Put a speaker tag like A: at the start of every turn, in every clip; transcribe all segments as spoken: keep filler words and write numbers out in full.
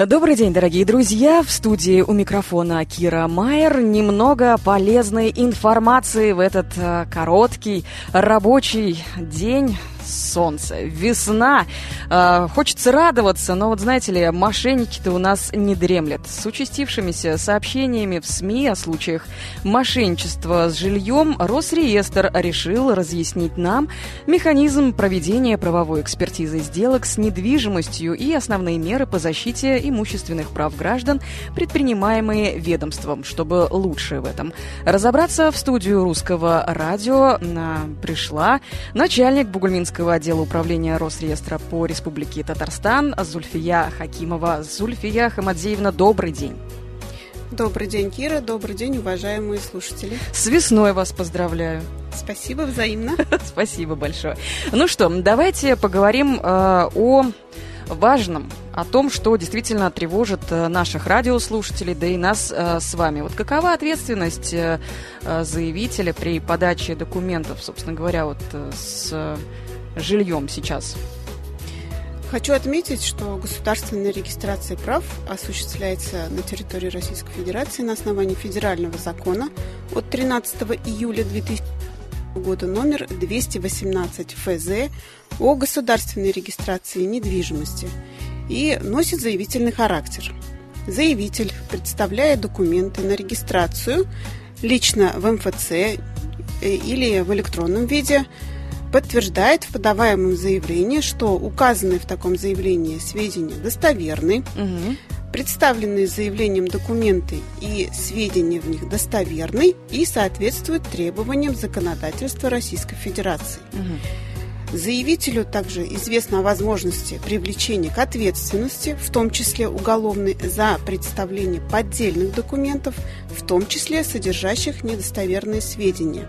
A: Добрый день, дорогие друзья! В студии у микрофона Кира Майер. Немного полезной информации в этот э, короткий рабочий день. Солнце, весна. Э, хочется радоваться, но вот знаете ли, мошенники-то у нас не дремлят. С участившимися сообщениями в СМИ о случаях мошенничества с жильем Росреестр решил разъяснить нам механизм проведения правовой экспертизы сделок с недвижимостью и основные меры по защите имущественных прав граждан, предпринимаемые ведомством. Чтобы лучше в этом разобраться, в студию Русского радио а, пришла начальник Бугульминского отдела управления Росреестра по Республике Татарстан Зульфия Хакимова. Зульфия Хамадзеевна, добрый день.
B: Добрый день, Кира. Добрый день, уважаемые слушатели.
A: С весной вас поздравляю.
B: Спасибо, взаимно.
A: Спасибо большое. Ну что, давайте поговорим э, о важном, о том, что действительно тревожит э, наших радиослушателей, да и нас э, с вами. Вот какова ответственность э, заявителя при подаче документов, собственно говоря, вот э, с жильем сейчас?
B: Хочу отметить, что государственная регистрация прав осуществляется на территории Российской Федерации на основании федерального закона от тринадцатого июля две тысячи года номер двести восемнадцать эф зэ о государственной регистрации недвижимости и носит заявительный характер. Заявитель, представляя документы на регистрацию лично в эм эф цэ или в электронном виде, подтверждает в подаваемом заявлении, что указанные в таком заявлении сведения достоверны, угу. представленные заявлением документы и сведения в них достоверны и соответствуют требованиям законодательства Российской Федерации. Угу. Заявителю также известно о возможности привлечения к ответственности, в том числе уголовной, за представление поддельных документов, в том числе содержащих недостоверные сведения.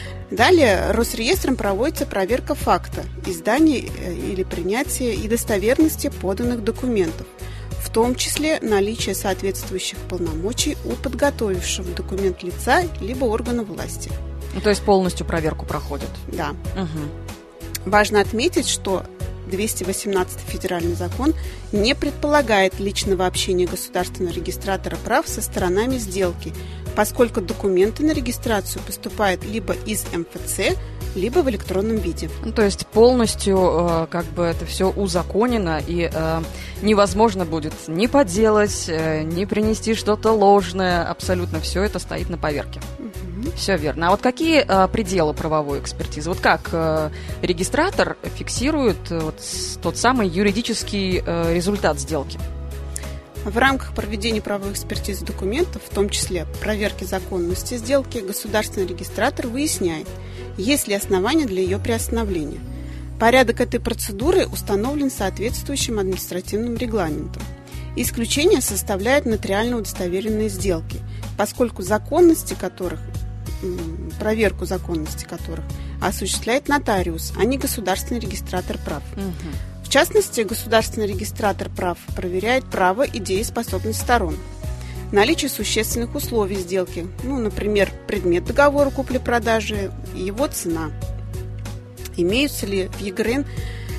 B: Далее Росреестром проводится проверка факта издания или принятия и достоверности поданных документов, в том числе наличие соответствующих полномочий у подготовившего документ лица либо органа власти.
A: Ну, то есть полностью проверку проходит?
B: Да.
A: Угу.
B: Важно отметить, что двести восемнадцатый федеральный закон не предполагает личного общения государственного регистратора прав со сторонами сделки, поскольку документы на регистрацию поступают либо из эм эф цэ, либо в электронном виде.
A: Ну, то есть полностью э, как бы это все узаконено, и э, невозможно будет ни подделать, э, ни принести что-то ложное. Абсолютно все это стоит на поверке. Угу. Все верно. А вот какие э, пределы правовой экспертизы? Вот как э, регистратор фиксирует э, вот, тот самый юридический э, результат сделки?
B: В рамках проведения правовой экспертизы документов, в том числе проверки законности сделки, государственный регистратор выясняет, есть ли основания для ее приостановления. Порядок этой процедуры установлен соответствующим административным регламентом. Исключение составляют нотариально удостоверенные сделки, поскольку законности которых, проверку законности которых осуществляет нотариус, а не государственный регистратор прав. Угу. В частности, государственный регистратор прав проверяет право и дееспособность сторон, наличие существенных условий сделки, ну, например, предмет договора купли-продажи и его цена. Имеются ли в е гэ эр эн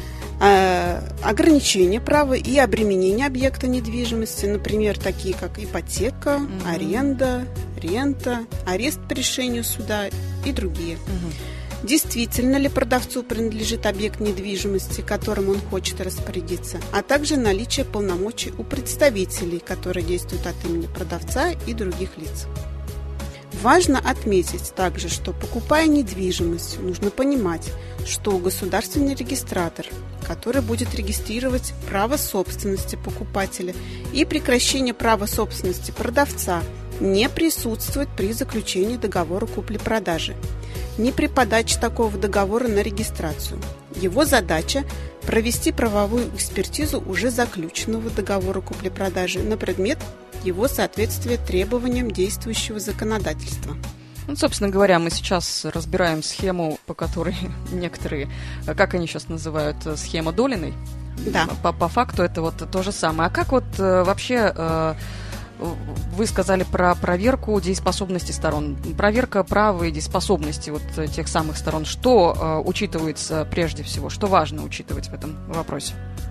B: э, ограничения права и обременения объекта недвижимости, например, такие как ипотека, mm-hmm. аренда, рента, арест по решению суда и другие. Mm-hmm. Действительно ли продавцу принадлежит объект недвижимости, которым он хочет распорядиться, а также наличие полномочий у представителей, которые действуют от имени продавца и других лиц. Важно отметить также, что, покупая недвижимость, нужно понимать, что государственный регистратор, который будет регистрировать право собственности покупателя и прекращение права собственности продавца, не присутствует при заключении договора купли-продажи, ни при подаче такого договора на регистрацию. Его задача – провести правовую экспертизу уже заключенного договора купли-продажи на предмет его соответствия требованиям действующего законодательства.
A: Ну, собственно говоря, мы сейчас разбираем схему, по которой некоторые, как они сейчас называют, схема Долиной.
B: Да.
A: По, по факту это вот то же самое. А как вот вообще... Вы сказали про проверку дееспособности сторон. Проверка права и дееспособности вот тех самых сторон. Что э, учитывается прежде всего? Что важно учитывать в этом вопросе?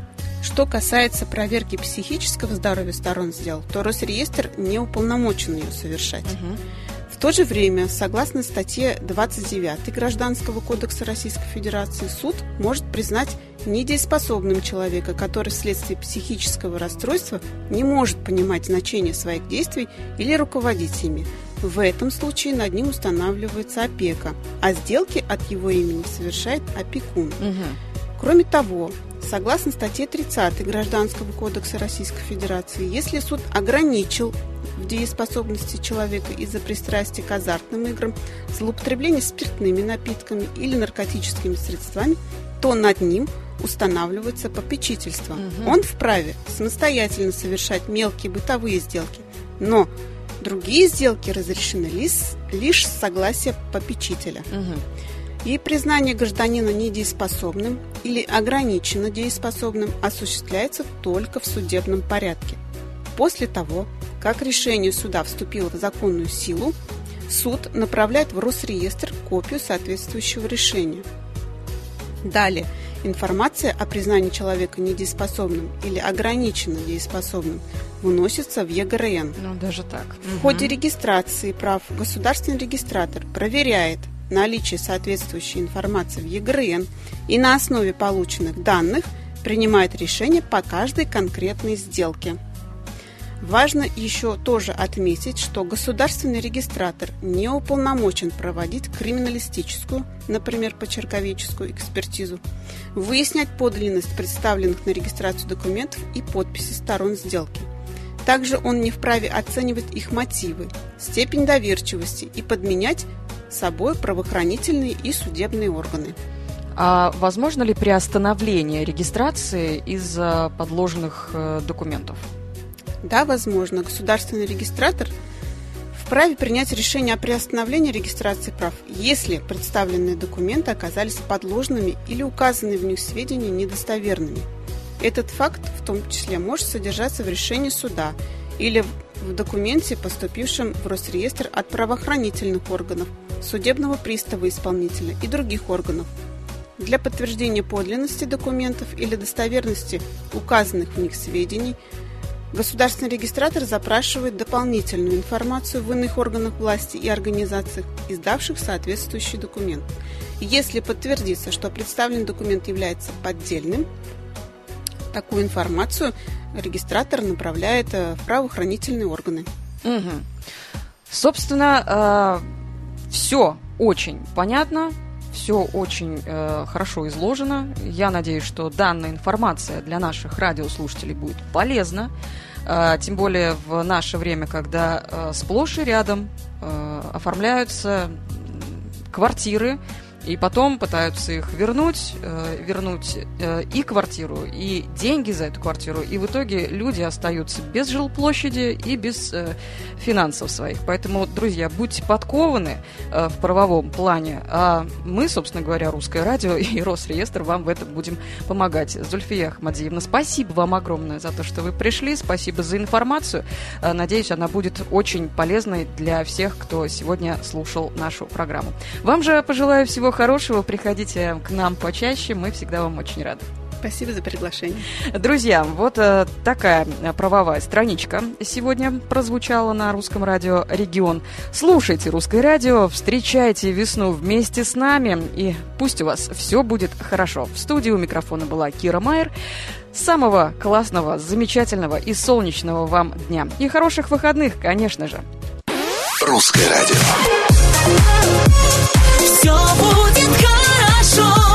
B: Что касается проверки психического здоровья сторон сделок, то Росреестр не уполномочен ее совершать. Угу. В то же время, согласно статье двадцать девятой Гражданского кодекса Российской Федерации, суд может признать недееспособным человека, который вследствие психического расстройства не может понимать значение своих действий или руководить ими. В этом случае над ним устанавливается опека, а сделки от его имени совершает опекун. Угу. Кроме того, согласно статье тридцатой Гражданского кодекса Российской Федерации, если суд ограничил в дееспособности человека из-за пристрастия к азартным играм, злоупотребления спиртными напитками или наркотическими средствами, то над ним устанавливается попечительство. Угу. Он вправе самостоятельно совершать мелкие бытовые сделки, но другие сделки разрешены лишь, лишь с согласия попечителя. Угу. И признание гражданина недееспособным или ограниченно дееспособным осуществляется только в судебном порядке. После того, как решение суда вступило в законную силу, суд направляет в Росреестр копию соответствующего решения. Далее, информация о признании человека недееспособным или ограниченно дееспособным вносится в ЕГРН.
A: Ну, даже так.
B: В угу. ходе регистрации прав государственный регистратор проверяет наличие соответствующей информации в ЕГРН и на основе полученных данных принимает решение по каждой конкретной сделке. Важно еще тоже отметить, что государственный регистратор не уполномочен проводить криминалистическую, например, почерковедческую экспертизу, выяснять подлинность представленных на регистрацию документов и подписи сторон сделки. Также он не вправе оценивать их мотивы, степень доверчивости и подменять собой правоохранительные и судебные органы.
A: А возможно ли приостановление регистрации из-за подложенных э, документов?
B: Да, возможно. Государственный регистратор вправе принять решение о приостановлении регистрации прав, если представленные документы оказались подложными или указанные в них сведения недостоверными. Этот факт в том числе может содержаться в решении суда или в документе, поступившем в Росреестр от правоохранительных органов, судебного пристава исполнителя и других органов. Для подтверждения подлинности документов или достоверности указанных в них сведений государственный регистратор запрашивает дополнительную информацию в иных органах власти и организациях, издавших соответствующий документ. Если подтвердится, что представленный документ является поддельным, такую информацию регистратор направляет в правоохранительные органы.
A: Угу. Собственно, э, все очень понятно. Все очень э, хорошо изложено. Я надеюсь, что данная информация для наших радиослушателей будет полезна. Э, тем более в наше время, когда э, сплошь и рядом э, оформляются квартиры, и потом пытаются их вернуть, э, вернуть э, и квартиру, и деньги за эту квартиру. И в итоге люди остаются без жилплощади и без э, финансов своих. Поэтому, друзья, будьте подкованы э, в правовом плане. А мы, собственно говоря, Русское радио и Росреестр вам в этом будем помогать. Зульфия Ахмадиевна, спасибо вам огромное за то, что вы пришли. Спасибо за информацию. Э, надеюсь, она будет очень полезной для всех, кто сегодня слушал нашу программу. Вам же пожелаю всего хорошего, приходите к нам почаще, мы всегда вам очень рады.
B: Спасибо за приглашение.
A: Друзья, вот э, такая правовая страничка сегодня прозвучала на Русском радио «Регион». Слушайте Русское радио, встречайте весну вместе с нами, и пусть у вас все будет хорошо. В студии у микрофона была Кира Майер. Самого классного, замечательного и солнечного вам дня. И хороших выходных, конечно же.
C: Русское радио.
D: Все будет хорошо.